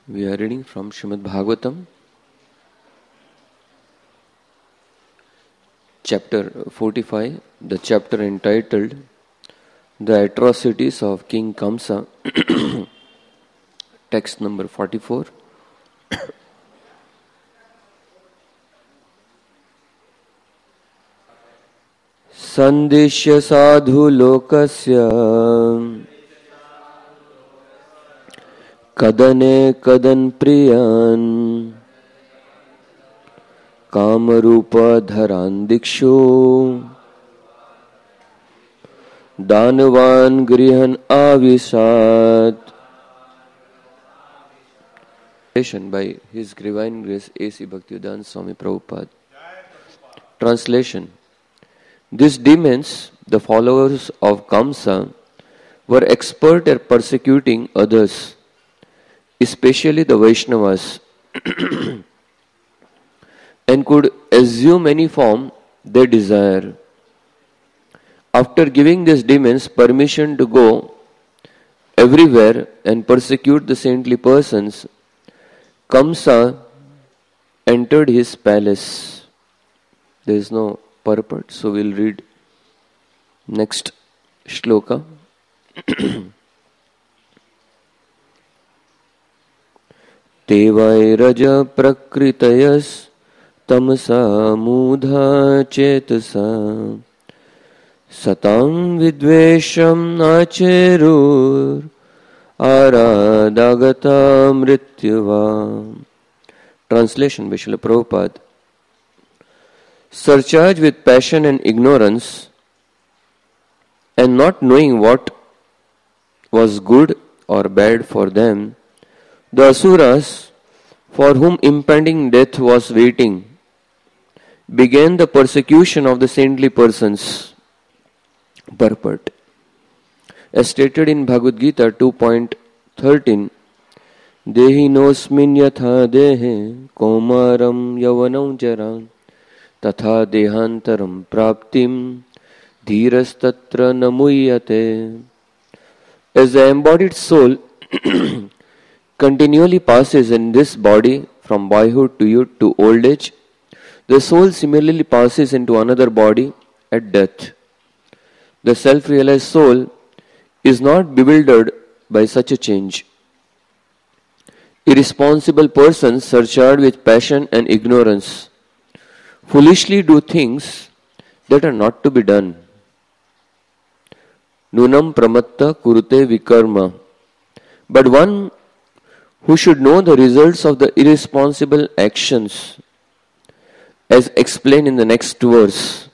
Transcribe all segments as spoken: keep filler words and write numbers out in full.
We are reading from Srimad Bhagavatam, chapter forty-five, the chapter entitled The Atrocities of King Kamsa, text number forty-four. Sandishya sadhu lokasya kadane kadan priyan kamarupa dharan dikshu Danavan grihan avisat. By His Divine Grace A C Bhaktivedanta Swami Prabhupada. Translation. These demons, the followers of Kamsa, were expert at persecuting others, especially the Vaishnavas, and could assume any form they desire. After giving these demons permission to go everywhere and persecute the saintly persons, Kamsa entered his palace. There is no purport, so we'll read next shloka. Tevairaja prakritayas tamasa mudha chetasa satam vidvesham acherur aradagata mrityava. Translation by Srila Prabhupada. Surcharged with passion and ignorance, and not knowing what was good or bad for them, the asuras, for whom impending death was waiting, began the persecution of the saintly persons. Purport. As stated in Bhagavad Gita two point thirteen, Dehinosmin yatha dehe komaram yavanam jaram tatha dehantaram praptim dhirastatra namuyate. As the embodied soul continually passes in this body from boyhood to youth to old age, the soul similarly passes into another body at death. The self-realized soul is not bewildered by such a change. Irresponsible persons surcharged with passion and ignorance foolishly do things that are not to be done. Nunam pramatta kurute vikarma. But one who should know the results of the irresponsible actions, as explained in the next verse.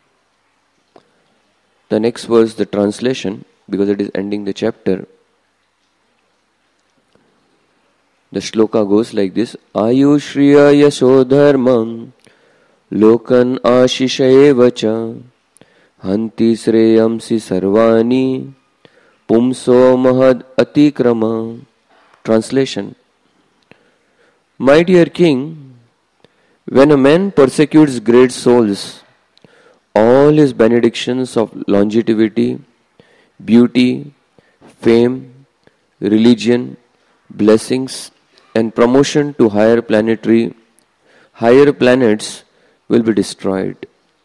The next verse, the translation, because it is ending the chapter. The shloka goes like this: Ayushriya yasodharmam lokan ashishayevacha hanti sreyamsi sarvani pumso mahad atikrama. Translation. My dear king, when a man persecutes great souls, all his benedictions of longevity, beauty, fame, religion, blessings, and promotion to higher planetary, higher planets will be destroyed.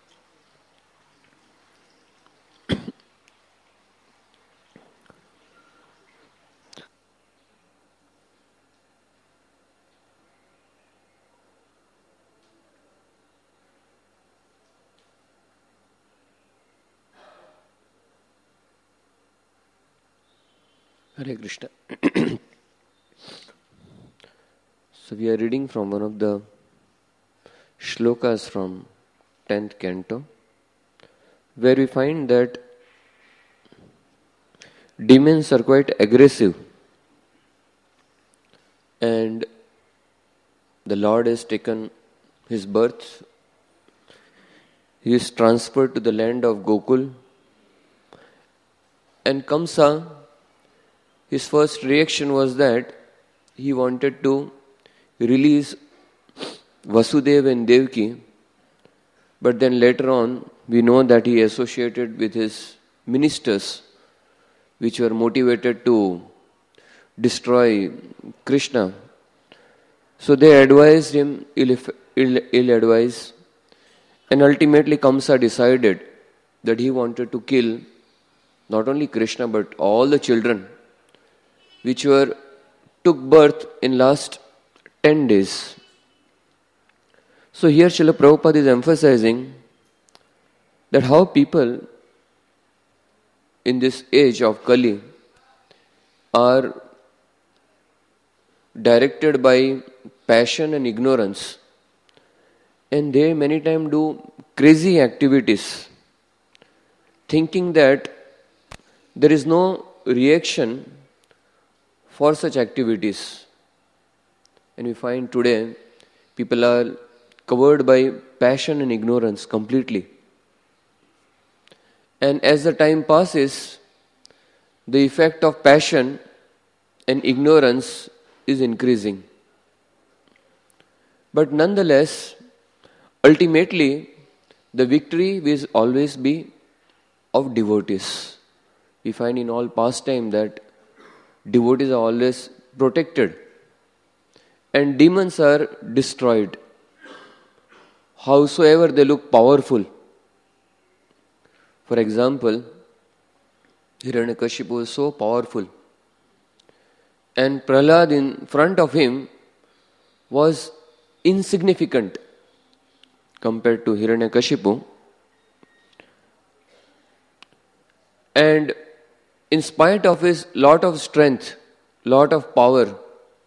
Hare Krishna. So we are reading from one of the shlokas from tenth canto, where we find that demons are quite aggressive, and the Lord has taken his birth. He is transferred to the land of Gokul, and Kamsa, his first reaction was that he wanted to release Vasudeva and Devaki, but then later on we know that he associated with his ministers, which were motivated to destroy Krishna So they advised him ill, ill, ill advice, and ultimately Kamsa decided that he wanted to kill not only Krishna but all the children which were took birth in last ten days. So here Srila Prabhupada is emphasizing that how people in this age of Kali are directed by passion and ignorance, and they many times do crazy activities thinking that there is no reaction for such activities. And we find today people are covered by passion and ignorance completely. And as the time passes, the effect of passion and ignorance is increasing. But nonetheless, ultimately, the victory will always be of devotees. We find in all pastime that devotees are always protected and demons are destroyed. Howsoever they look powerful. For example, Hiranyakashipu was so powerful, and Prahlad in front of him was insignificant compared to Hiranyakashipu. And in spite of his lot of strength, lot of power,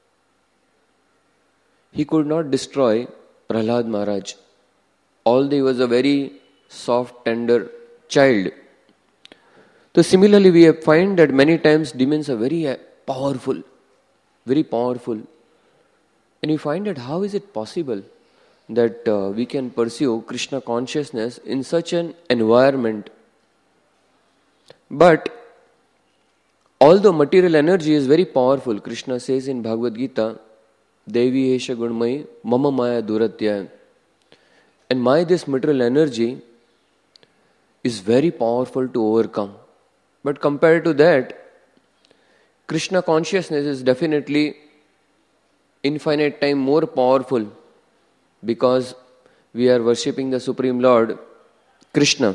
he could not destroy Prahlad Maharaj. Although he was a very soft, tender child. So similarly, we find that many times demons are very powerful, very powerful. And we find that how is it possible that uh, we can pursue Krishna consciousness in such an environment? But although material energy is very powerful, Krishna says in Bhagavad Gita, Devi Esha Gunmai Mama Maya Duratya. And my this material energy is very powerful to overcome. But compared to that, Krishna consciousness is definitely infinite time more powerful because we are worshipping the Supreme Lord Krishna.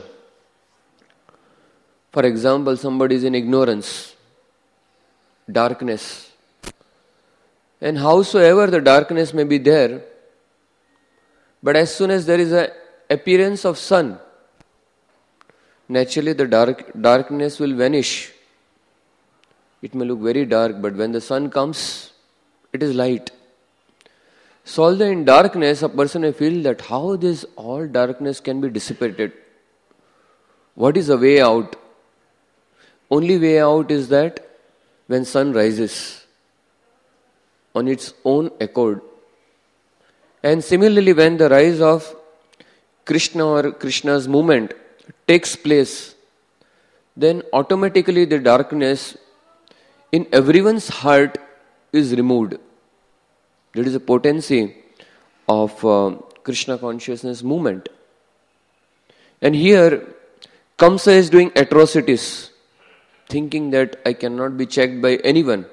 For example, somebody is in ignorance, darkness. And howsoever the darkness may be there, but as soon as there is an appearance of sun, naturally the dark darkness will vanish. It may look very dark, but when the sun comes, it is light. So although in darkness, a person may feel that how this all darkness can be dissipated. What is the way out? Only way out is that when sun rises on its own accord. And similarly, when the rise of Krishna or Krishna's movement takes place, then automatically the darkness in everyone's heart is removed. There is a potency of uh, Krishna consciousness movement. And here, Kamsa is doing atrocities, thinking that I cannot be checked by anyone.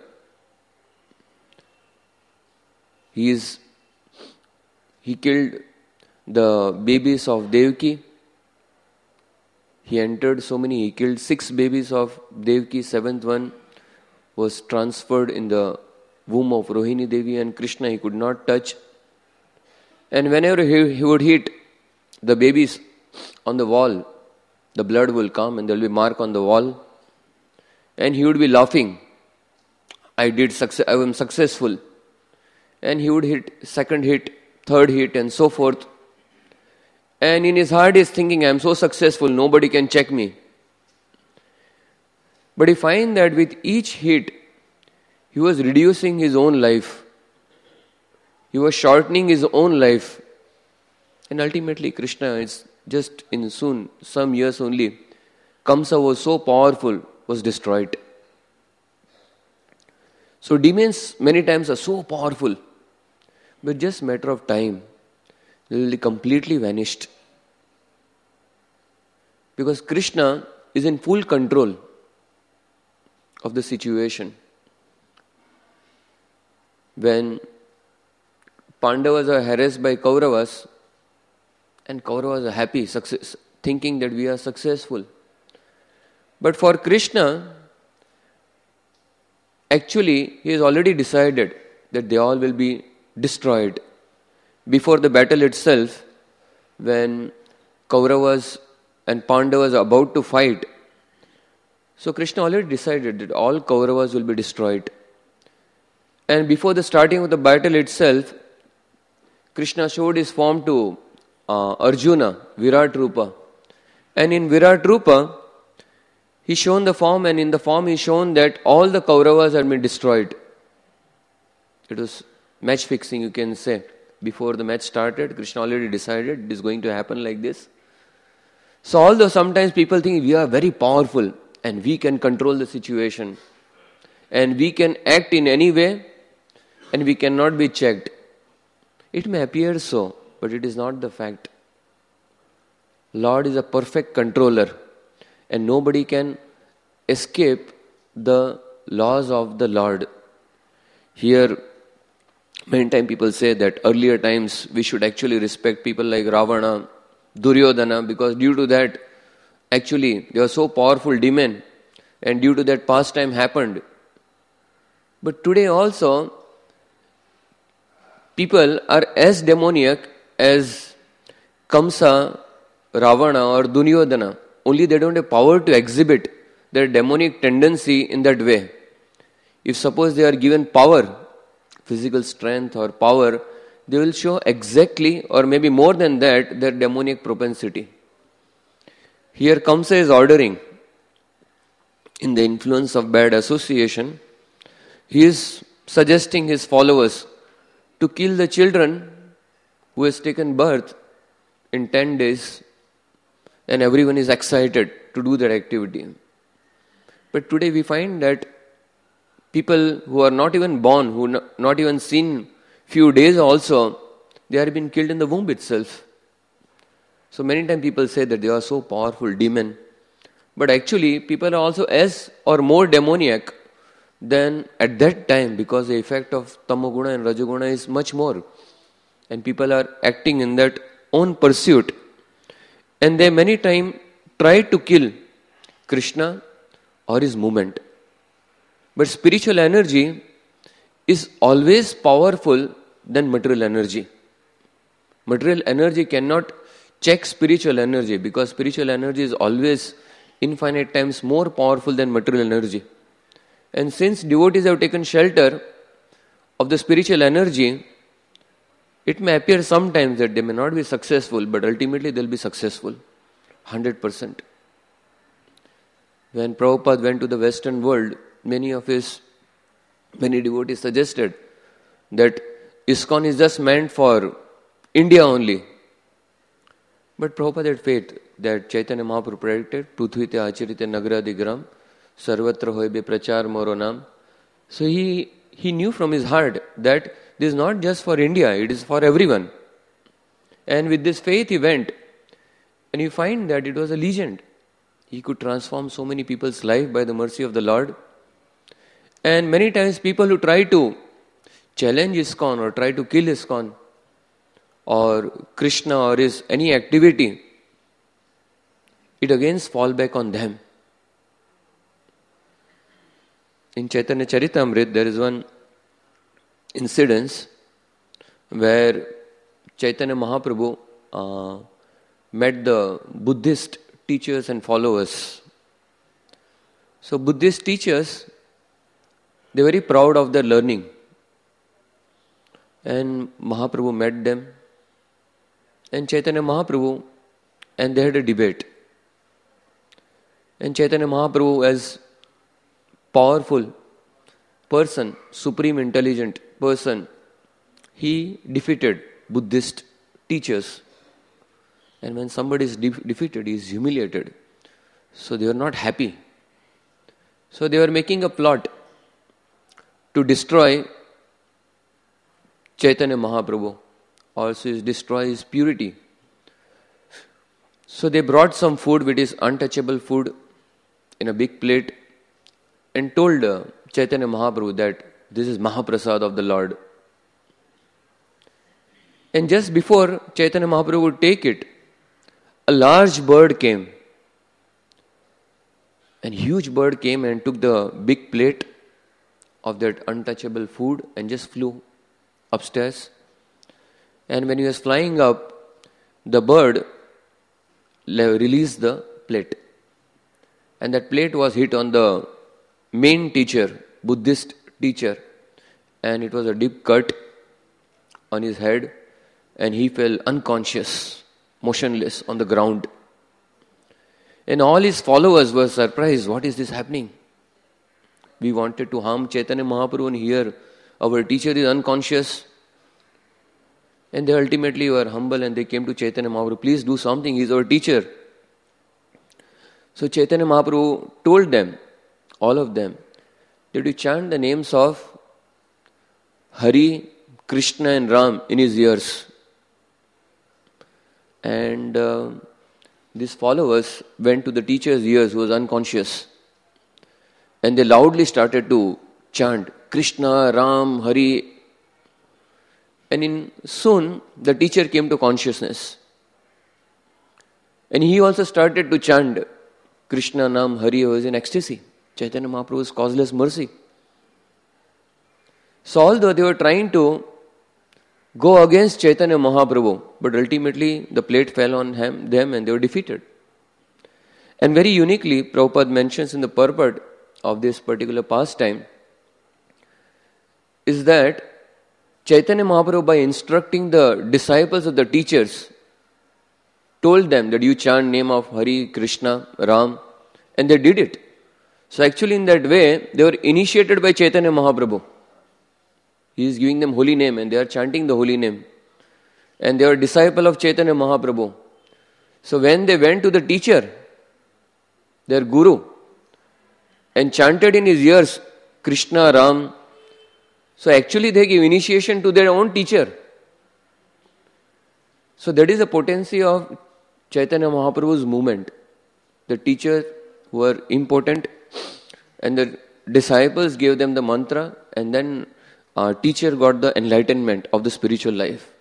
He is He killed the babies of Devaki. He entered so many, he killed six babies of Devaki, seventh one was transferred in the womb of Rohini Devi, and Krishna he could not touch. And whenever he, he would hit the babies on the wall, the blood will come and there will be mark on the wall. And he would be laughing. I did success, I am successful. And he would hit second hit, third hit and so forth. And in his heart he is thinking, I am so successful, nobody can check me. But he find that with each hit, he was reducing his own life. He was shortening his own life. And ultimately Krishna is just in soon, some years only, Kamsa was so powerful, was destroyed. So demons many times are so powerful, but just matter of time, they will be completely vanished. Because Krishna is in full control of the situation. When Pandavas are harassed by Kauravas, and Kauravas are happy, success, thinking that we are successful. But for Krishna, actually, he has already decided that they all will be destroyed. Before the battle itself, when Kauravas and Pandavas are about to fight, so Krishna already decided that all Kauravas will be destroyed. And before the starting of the battle itself, Krishna showed his form to uh, Arjuna, Virat Rupa. And in Virat Rupa, he shown the form, and in the form he shown that all the Kauravas had been destroyed. It was match fixing, you can say. Before the match started, Krishna already decided it is going to happen like this. So although sometimes people think we are very powerful and we can control the situation and we can act in any way and we cannot be checked. It may appear so, but it is not the fact. Lord is a perfect controller and nobody can escape the laws of the Lord. Here, many times people say that earlier times we should actually respect people like Ravana, Duryodhana, because due to that, actually, they were so powerful demon, and due to that pastime happened. But today also, people are as demoniac as Kamsa, Ravana or Duryodhana. Only they don't have power to exhibit their demonic tendency in that way. If suppose they are given power, physical strength or power, they will show exactly or maybe more than that their demonic propensity. Here Kamsa is ordering, in the influence of bad association, he is suggesting his followers to kill the children who has taken birth in ten days, and everyone is excited to do that activity. But today we find that people who are not even born, who not, not even seen few days also, they are being killed in the womb itself. So many times people say that they are so powerful demon. But actually people are also as or more demoniac than at that time, because the effect of Tamoguna and Rajoguna is much more. And people are acting in that own pursuit. And they many times try to kill Krishna or his movement. But spiritual energy is always powerful than material energy. Material energy cannot check spiritual energy, because spiritual energy is always infinite times more powerful than material energy. And since devotees have taken shelter of the spiritual energy, it may appear sometimes that they may not be successful, but ultimately they will be successful, one hundred percent. When Prabhupada went to the Western world, many of his, many devotees suggested that ISKCON is just meant for India only. But Prabhupada had faith that Chaitanya Mahaprabhu predicted, Prithvite Acharite Nagra Digram, Sarvatra Hoibe Prachar Moronam. So he, he knew from his heart that this is not just for India, it is for everyone. And with this faith he went. And you find that it was a legend. He could transform so many people's life by the mercy of the Lord. And many times people who try to challenge ISKCON or try to kill ISKCON or Krishna or his any activity, it again fall back on them. In Chaitanya Charitamrita, there is one incident where Chaitanya Mahaprabhu uh, met the Buddhist teachers and followers. So Buddhist teachers, they are very proud of their learning. And Mahaprabhu met them. And Chaitanya Mahaprabhu, and they had a debate. And Chaitanya Mahaprabhu, as powerful person, supreme intelligent person, he defeated Buddhist teachers. And when somebody is de- defeated, he is humiliated. So they were not happy. So they were making a plot to destroy Chaitanya Mahaprabhu, also is destroy his purity. So they brought some food which is untouchable food in a big plate and told uh, Chaitanya Mahaprabhu that this is Mahaprasad of the Lord. And just before Chaitanya Mahaprabhu would take it, a large bird came. And huge bird came and took the big plate of that untouchable food and just flew upstairs. And when he was flying up, the bird released the plate. And that plate was hit on the main teacher, Buddhist teacher. And it was a deep cut on his head. And he fell unconscious, motionless on the ground. And all his followers were surprised. What is this happening? We wanted to harm Chaitanya Mahaprabhu, and here our teacher is unconscious. And they ultimately were humble and they came to Chaitanya Mahaprabhu. Please do something, he is our teacher. So Chaitanya Mahaprabhu told them, all of them, that you chant the names of Hari, Krishna and Ram in his ears. And uh, these followers went to the teacher's ears who was unconscious. And they loudly started to chant Krishna, Ram, Hari. And in soon the teacher came to consciousness. And he also started to chant Krishna, Nam, Hari. He was in ecstasy. Chaitanya Mahaprabhu's causeless mercy. So although they were trying to go against Chaitanya Mahaprabhu, but ultimately the plate fell on him, them and they were defeated. And very uniquely, Prabhupada mentions in the purport of this particular pastime is that Chaitanya Mahaprabhu, by instructing the disciples of the teachers, told them that you chant name of Hari, Krishna, Ram, and they did it. So actually in that way, they were initiated by Chaitanya Mahaprabhu. He is giving them holy name and they are chanting the holy name. And they were disciple of Chaitanya Mahaprabhu. So when they went to the teacher, their guru, and chanted in his ears Krishna, Ram, so actually they give initiation to their own teacher. So that is the potency of Chaitanya Mahaprabhu's movement. The teachers were important and the disciples gave them the mantra, and then our teacher got the enlightenment of the spiritual life.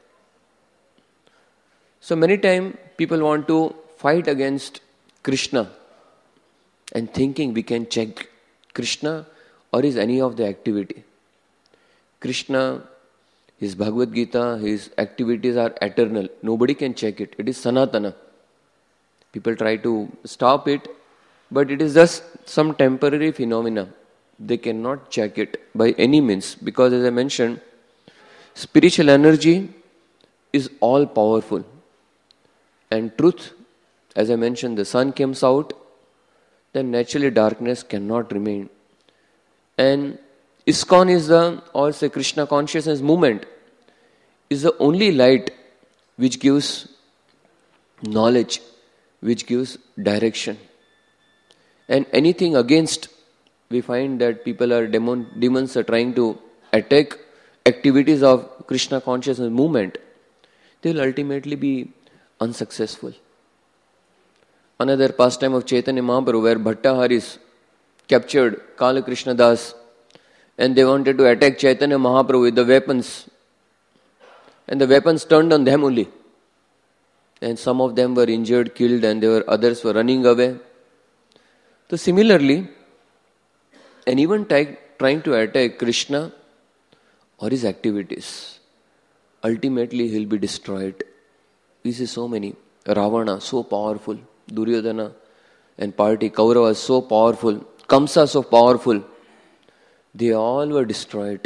So many times people want to fight against Krishna and thinking we can check Krishna or is any of the activity. Krishna, his Bhagavad Gita, his activities are eternal. Nobody can check it. It is Sanatana. People try to stop it, but it is just some temporary phenomena. They cannot check it by any means, because as I mentioned, spiritual energy is all powerful. And truth, as I mentioned, the sun comes out, then naturally darkness cannot remain. And ISKCON is the, or say Krishna consciousness movement, is the only light which gives knowledge, which gives direction. And anything against, we find that people are, demon, demons are trying to attack activities of Krishna consciousness movement, they will ultimately be unsuccessful. Another pastime of Chaitanya Mahaprabhu, where Bhattaharis captured Kala Krishna Das, and they wanted to attack Chaitanya Mahaprabhu with the weapons, and the weapons turned on them only, and some of them were injured, killed, and there were others were running away. So similarly, and even t- trying to attack Krishna or his activities, ultimately he will be destroyed. We see so many. Ravana, so powerful. Duryodhana and party, Kaurava, so powerful. Kamsa, so powerful. They all were destroyed.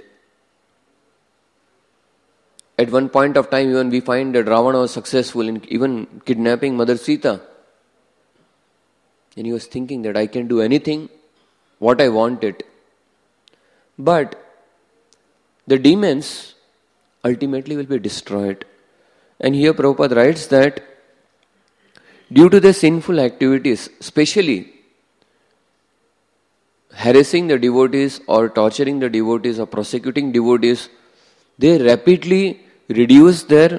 At one point of time, even we find that Ravana was successful in even kidnapping Mother Sita. And he was thinking that I can do anything what I wanted. But the demons ultimately will be destroyed. And here Prabhupada writes that due to their sinful activities, especially harassing the devotees or torturing the devotees or prosecuting devotees, they rapidly reduce their...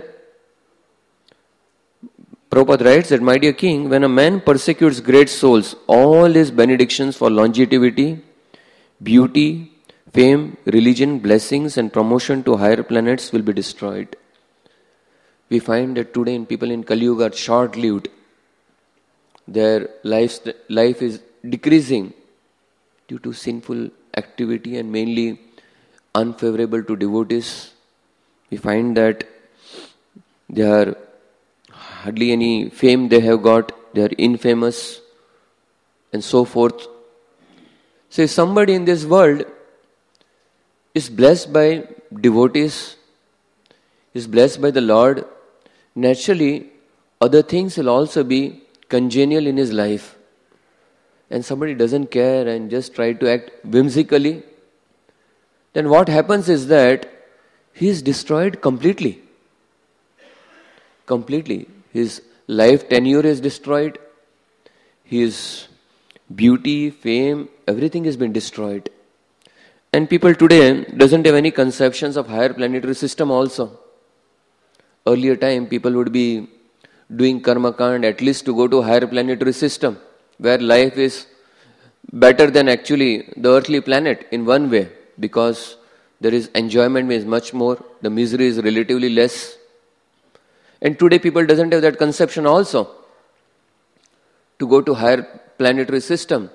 Prabhupada writes that, my dear king, when a man persecutes great souls, all his benedictions for longevity, beauty, fame, religion, blessings and promotion to higher planets will be destroyed. We find that today in people in Kali Yuga are short-lived. Their life, life is decreasing due to sinful activity and mainly unfavorable to devotees. We find that they are hardly any fame they have got, they are infamous and so forth. So if somebody in this world is blessed by devotees, is blessed by the Lord, naturally other things will also be congenial in his life. And somebody doesn't care and just try to act whimsically, then what happens is that he is destroyed completely. Completely. His life tenure is destroyed. His beauty, fame, everything has been destroyed. And people today doesn't have any conceptions of higher planetary system also. Earlier time people would be doing karma kand at least to go to higher planetary system where life is better than actually the earthly planet in one way, because there is enjoyment is much more, the misery is relatively less. And today people doesn't have that conception also to go to higher planetary system.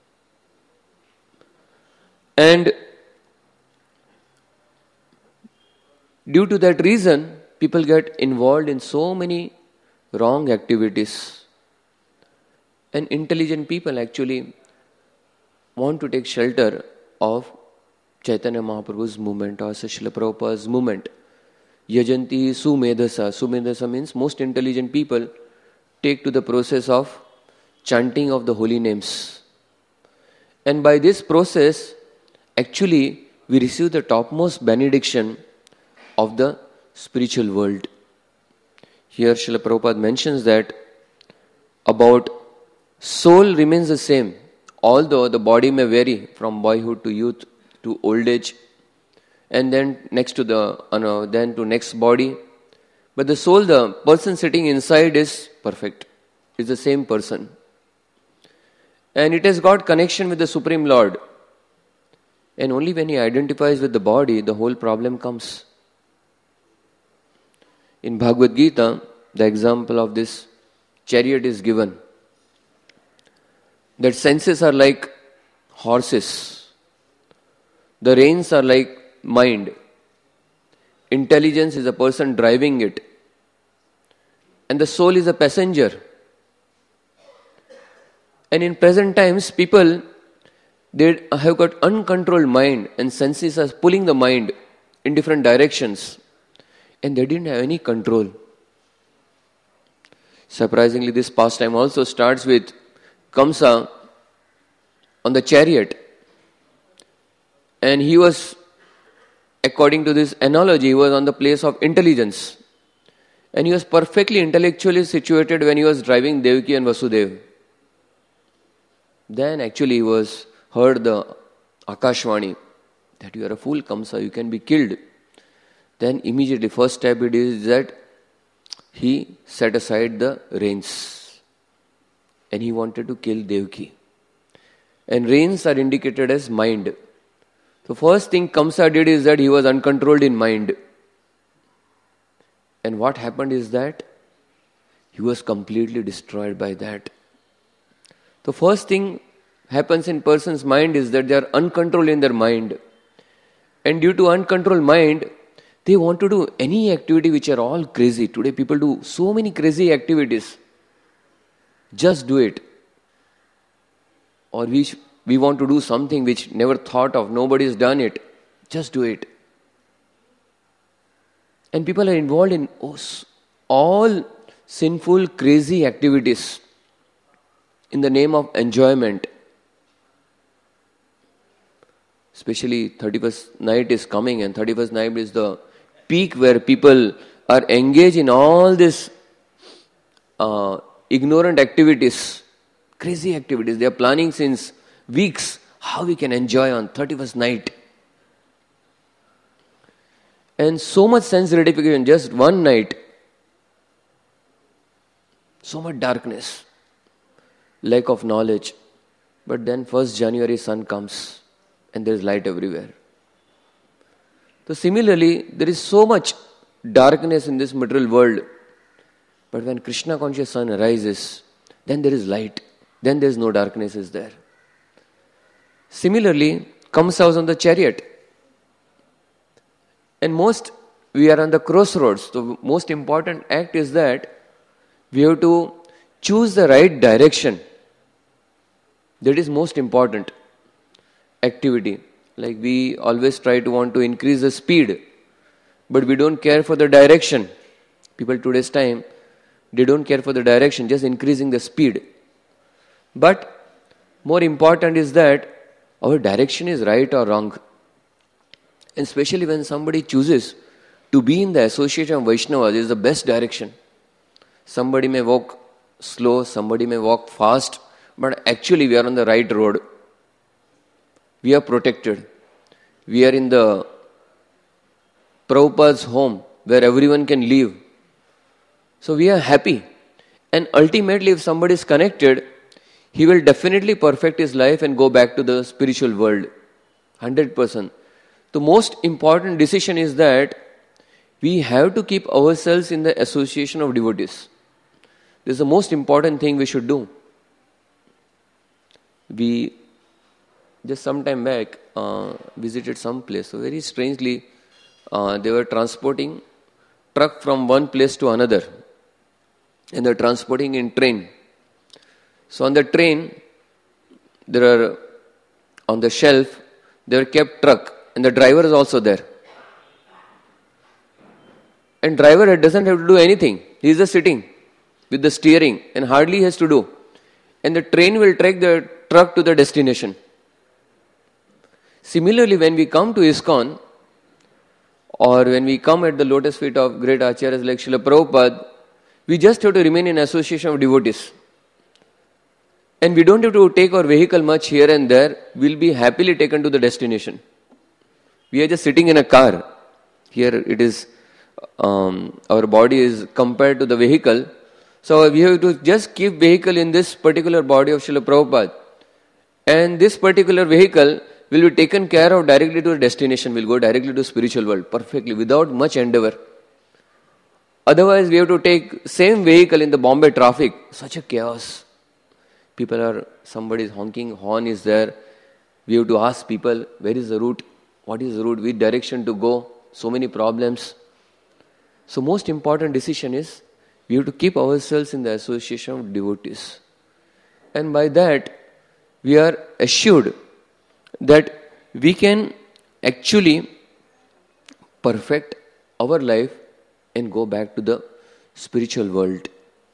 And due to that reason, people get involved in so many wrong activities. And intelligent people actually want to take shelter of Chaitanya Mahaprabhu's movement or Srila Prabhupada's movement. Yajanti Sumedhasa. Sumedhasa means most intelligent people take to the process of chanting of the holy names. And by this process, actually, we receive the topmost benediction of the spiritual world. Here Srila Prabhupada mentions that about soul remains the same, although the body may vary from boyhood to youth to old age, and then next to the uh, no, then to next body. But the soul, the person sitting inside is perfect. It's the same person. And it has got connection with the Supreme Lord. And only when he identifies with the body, the whole problem comes. In Bhagavad Gita, the example of this chariot is given. That senses are like horses. The reins are like mind. Intelligence is a person driving it. And the soul is a passenger. And in present times, people, they have got uncontrolled mind and senses are pulling the mind in different directions. And they didn't have any control. Surprisingly, this pastime also starts with Kamsa on the chariot. And he was, according to this analogy, he was on the place of intelligence. And he was perfectly intellectually situated when he was driving Devaki and Vasudeva. Then actually he was heard the Akashvani that you are a fool, Kamsa, you can be killed. Then immediately first step it is that he set aside the reins and he wanted to kill Devaki. And reins are indicated as mind. So first thing Kamsa did is that he was uncontrolled in mind. And what happened is that he was completely destroyed by that. The first thing happens in person's mind is that they are uncontrolled in their mind. And due to uncontrolled mind, they want to do any activity which are all crazy. Today people do so many crazy activities. Just do it. Or we, sh- we want to do something which never thought of, nobody has done it. Just do it. And people are involved in all sinful, crazy activities in the name of enjoyment. Especially thirty-first night is coming, and thirty-first night is the peak where people are engaged in all this uh, ignorant activities, crazy activities. They are planning since weeks how we can enjoy on thirty-first night. And so much sense gratification, just one night. So much darkness, lack of knowledge. But then first January sun comes and there is light everywhere. So similarly, there is so much darkness in this material world. But when Krishna conscious sun arises, then there is light. Then there is no darkness is there. Similarly, Kamsa was on the chariot. And most, we are on the crossroads. The most important act is that we have to choose the right direction. That is most important activity. Like we always try to want to increase the speed, but we don't care for the direction. People today's time, they don't care for the direction, just increasing the speed. But more important is that our direction is right or wrong. And especially when somebody chooses to be in the association of Vaishnavas, is the best direction. Somebody may walk slow, somebody may walk fast, but actually we are on the right road. We are protected. We are in the Prabhupada's home where everyone can live. So we are happy. And ultimately if somebody is connected, he will definitely perfect his life and go back to the spiritual world. one hundred percent. The most important decision is that we have to keep ourselves in the association of devotees. This is the most important thing we should do. We just some time back uh, visited some place. So very strangely, uh, they were transporting truck from one place to another. And they are transporting in train. So on the train, there are, on the shelf, they are kept truck. And the driver is also there. And driver doesn't have to do anything. He is just sitting with the steering and hardly has to do. And the train will take the truck to the destination. Similarly, when we come to ISKCON, or when we come at the lotus feet of great acharyas like Srila Prabhupada, we just have to remain in association of devotees. And we don't have to take our vehicle much here and there. We'll be happily taken to the destination. We are just sitting in a car. Here it is, um, our body is compared to the vehicle. So we have to just keep vehicle in this particular body of Srila Prabhupada. And this particular vehicle will be taken care of directly to the destination. We'll go directly to spiritual world perfectly without much endeavor. Otherwise we have to take same vehicle in the Bombay traffic. Such a chaos. People are, somebody is honking, horn is there. We have to ask people, where is the route? What is the route? Which direction to go? So many problems. So most important decision is, we have to keep ourselves in the association of devotees. And by that, we are assured that we can actually perfect our life and go back to the spiritual world.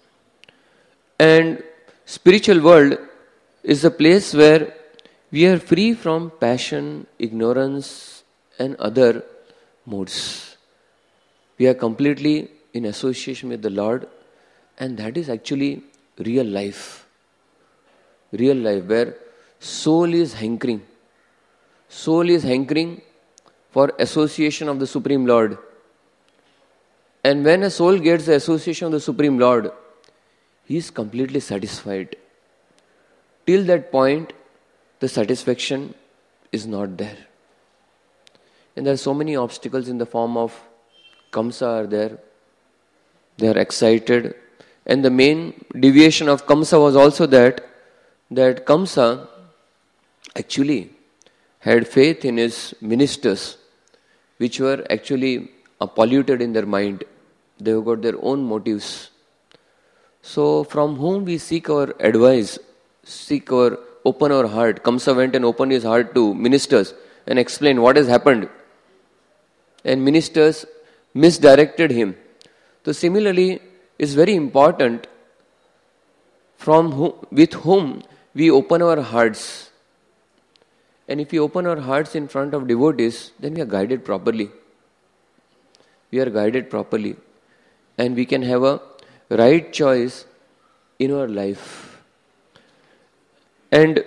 And spiritual world is a place where we are free from passion, ignorance and other modes. We are completely in association with the Lord, and that is actually real life. Real life where soul is hankering. Soul is hankering for association of the Supreme Lord. And when a soul gets the association of the Supreme Lord, he is completely satisfied. Till that point, the satisfaction is not there. And there are so many obstacles in the form of Kamsa are there. They are excited. And the main deviation of Kamsa was also that, that Kamsa actually had faith in his ministers, which were actually uh, polluted in their mind. They have got their own motives. So from whom we seek our advice, seek our, open our heart. Kamsa went and opened his heart to ministers and explained what has happened. And ministers misdirected him. So similarly, it's very important from whom, with whom we open our hearts. And if we open our hearts in front of devotees, then we are guided properly. We are guided properly. And we can have a right choice in our life. And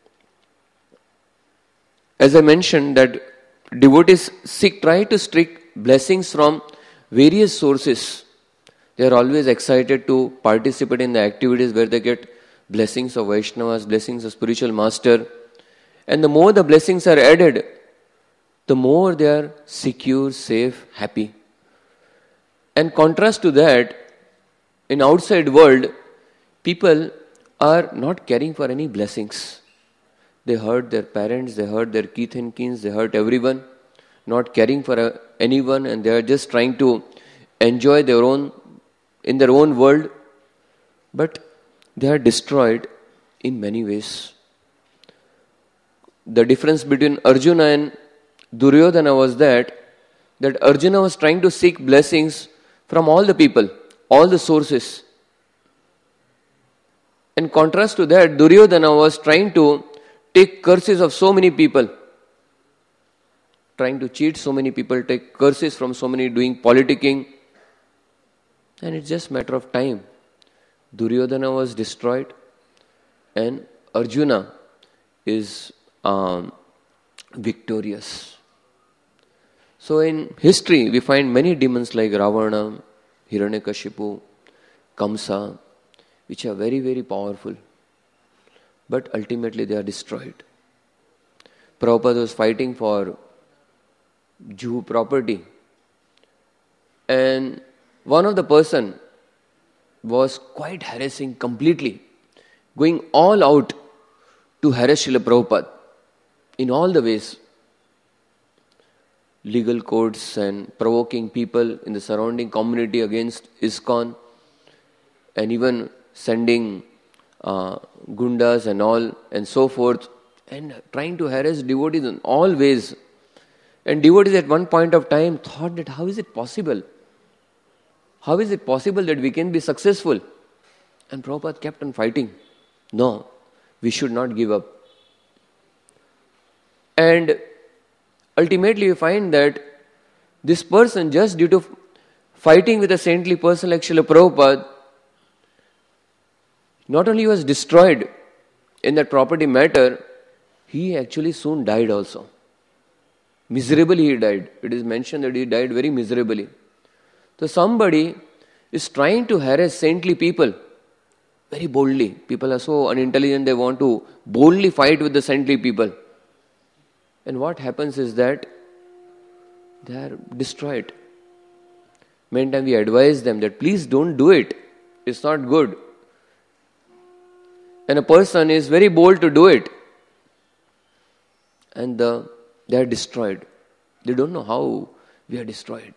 as I mentioned that devotees seek, try to seek blessings from various sources. They are always excited to participate in the activities where they get blessings of Vaishnavas, blessings of spiritual master. And the more the blessings are added, the more they are secure, safe, happy. And contrast to that, in outside world, people are not caring for any blessings. They hurt their parents, they hurt their kith and kins, they hurt everyone, not caring for uh, anyone, and they are just trying to enjoy their own, in their own world, but they are destroyed in many ways. The difference between Arjuna and Duryodhana was that, that Arjuna was trying to seek blessings from all the people, all the sources. In contrast to that, Duryodhana was trying to take curses of so many people, trying to cheat so many people, take curses from so many, doing politicking, and it's just a matter of time. Duryodhana was destroyed and Arjuna is um, victorious. So in history, we find many demons like Ravana, Hiranyakashipu, Kamsa, which are very, very powerful. But ultimately they are destroyed. Prabhupada was fighting for Jew property. And one of the person was quite harassing completely, going all out to harass Srila Prabhupada in all the ways. Legal courts and provoking people in the surrounding community against ISKCON, and even sending uh, gundas and all and so forth, and trying to harass devotees in all ways. And devotees at one point of time thought that how is it possible? How is it possible that we can be successful? And Prabhupada kept on fighting. No, we should not give up. And ultimately we find that this person, just due to fighting with a saintly person like Srila Prabhupada, not only was destroyed in that property matter, he actually soon died also. Miserably he died. It is mentioned that he died very miserably. So somebody is trying to harass saintly people very boldly. People are so unintelligent, they want to boldly fight with the saintly people. And what happens is that they are destroyed. Many times we advise them that please don't do it. It's not good. And a person is very bold to do it. And the, they are destroyed. They don't know how we are destroyed.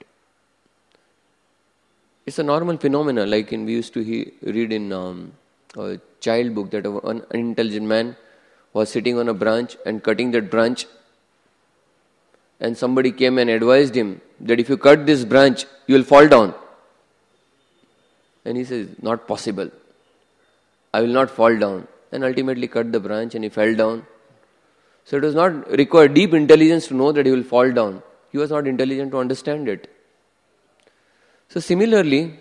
It's a normal phenomena, like in we used to he, read in um, a child book that an unintelligent man was sitting on a branch and cutting that branch, and somebody came and advised him that if you cut this branch, you will fall down. And he says, not possible. I will not fall down. And ultimately cut the branch and he fell down. So it was not required deep intelligence to know that he will fall down. He was not intelligent to understand it. So similarly,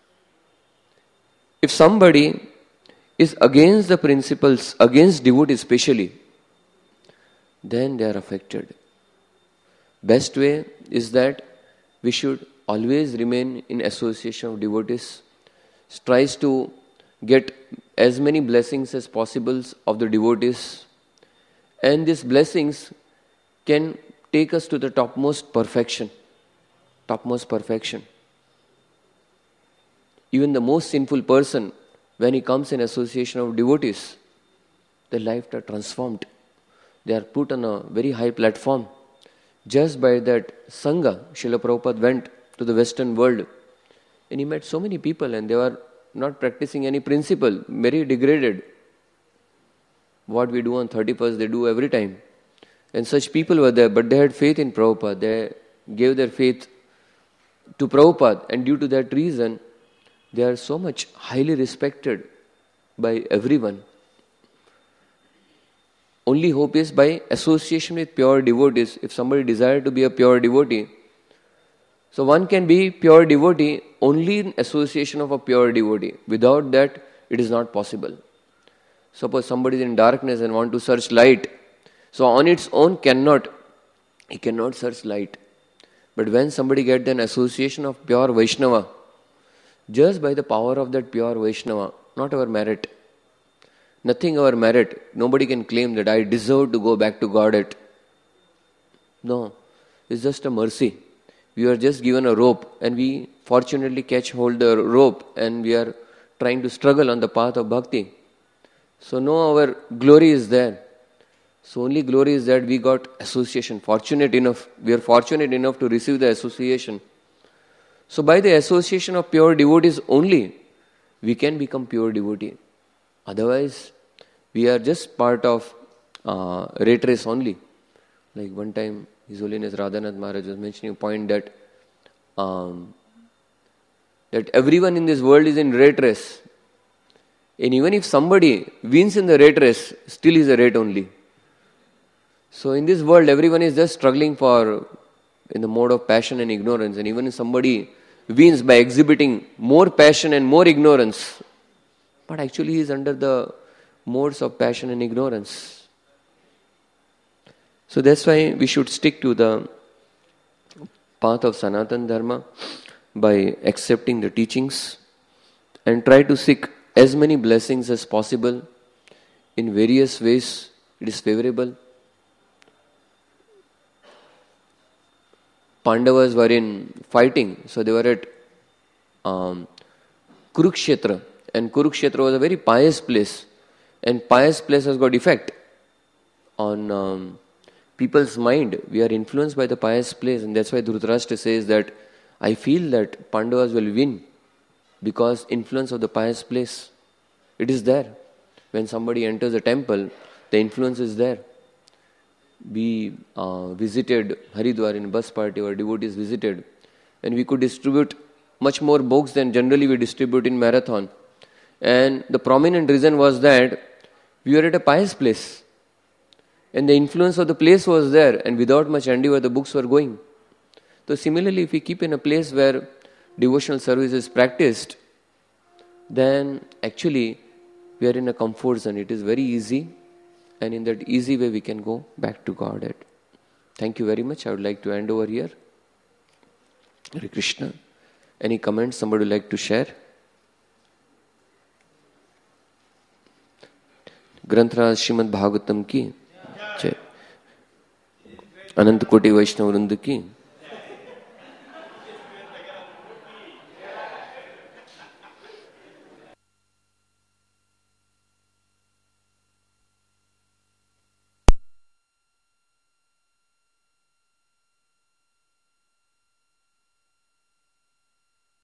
if somebody is against the principles, against devotees especially, then they are affected. Best way is that we should always remain in association of devotees, tries to get as many blessings as possible of the devotees, and these blessings can take us to the topmost perfection, topmost perfection. Even the most sinful person, when he comes in association of devotees, their lives are transformed. They are put on a very high platform. Just by that Sangha, Srila Prabhupada went to the Western world and he met so many people and they were not practicing any principle, very degraded. What we do on thirty-first, they do every time. And such people were there, but they had faith in Prabhupada. They gave their faith to Prabhupada, and due to that reason, they are so much highly respected by everyone. Only hope is by association with pure devotees. If somebody desires to be a pure devotee, so one can be pure devotee only in association of a pure devotee. Without that, it is not possible. Suppose somebody is in darkness and want to search light, so on its own cannot, he cannot search light. But when somebody gets an association of pure Vaishnava, just by the power of that pure Vaishnava, not our merit, nothing our merit, nobody can claim that I deserve to go back to Godhead. No, it's just a mercy. we are just given a rope and we fortunately catch hold the rope and we are trying to struggle on the path of bhakti. So no, our glory is there. So only glory is that we got association. Fortunate enough, we are fortunate enough to receive the association. So by the association of pure devotees only, we can become pure devotee. Otherwise, we are just part of uh, rat race only. Like one time, His Holiness Radhanath Maharaj was mentioning a point that um, that everyone in this world is in rat race. And even if somebody wins in the rat race, still is a rat only. So in this world, everyone is just struggling for in the mode of passion and ignorance. And even if somebody wins by exhibiting more passion and more ignorance, but actually he is under the modes of passion and ignorance. So that's why we should stick to the path of Sanatana Dharma by accepting the teachings and try to seek as many blessings as possible in various ways. It is favorable. Pandavas were in fighting, so they were at um, Kurukshetra, and Kurukshetra was a very pious place, and pious place has got effect on um, people's mind. We are influenced by the pious place, and that's why Dhritarashtra says that I feel that Pandavas will win because influence of the pious place. It is there. When somebody enters a temple, the influence is there. We uh, visited Haridwar in a bus party, our devotees visited, and we could distribute much more books than generally we distribute in marathon. And the prominent reason was that we were at a pious place, and the influence of the place was there, and without much endeavor the books were going. So similarly, if we keep in a place where devotional service is practiced, then actually we are in a comfort zone. It is very easy. And in that easy way, we can go back to Godhead. Thank you very much. I would like to end over here. Hare Krishna. Any comments somebody would like to share? Granthra Srimad Bhagavatam ki Jai. Anant Koti Vaishnava Vrinda ki